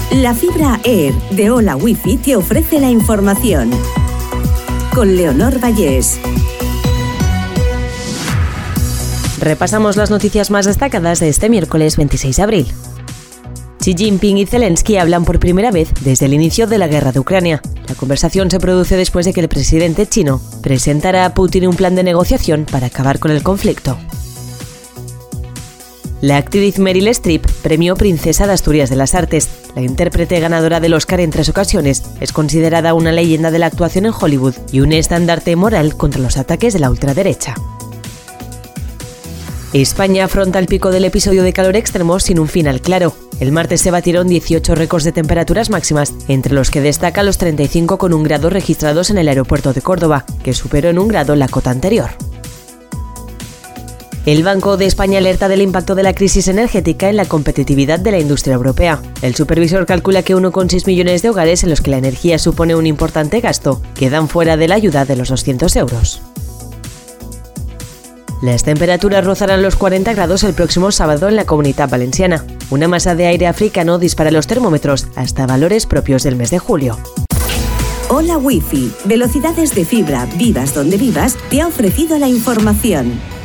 La fibra Air de Hola Wifi te ofrece la información. Con Leonor Vallés. Repasamos las noticias más destacadas de este miércoles 26 de abril. Xi Jinping y Zelensky hablan por primera vez desde el inicio de la guerra de Ucrania. La conversación se produce después de que el presidente chino presentara a Putin un plan de negociación para acabar con el conflicto. La actriz Meryl Streep, premio Princesa de Asturias de las Artes. La intérprete ganadora del Oscar en 3 ocasiones es considerada una leyenda de la actuación en Hollywood y un estandarte moral contra los ataques de la ultraderecha. España afronta el pico del episodio de calor extremo sin un final claro. El martes se batieron 18 récords de temperaturas máximas, entre los que destaca los 35,1 grados registrados en el aeropuerto de Córdoba, que superó en 1 grado la cota anterior. El Banco de España alerta del impacto de la crisis energética en la competitividad de la industria europea. El supervisor calcula que 1,6 millones de hogares en los que la energía supone un importante gasto quedan fuera de la ayuda de los 200 euros. Las temperaturas rozarán los 40 grados el próximo sábado en la Comunitat Valenciana. Una masa de aire africano dispara los termómetros hasta valores propios del mes de julio. Hola Wifi, velocidades de fibra, vivas donde vivas, te ha ofrecido la información.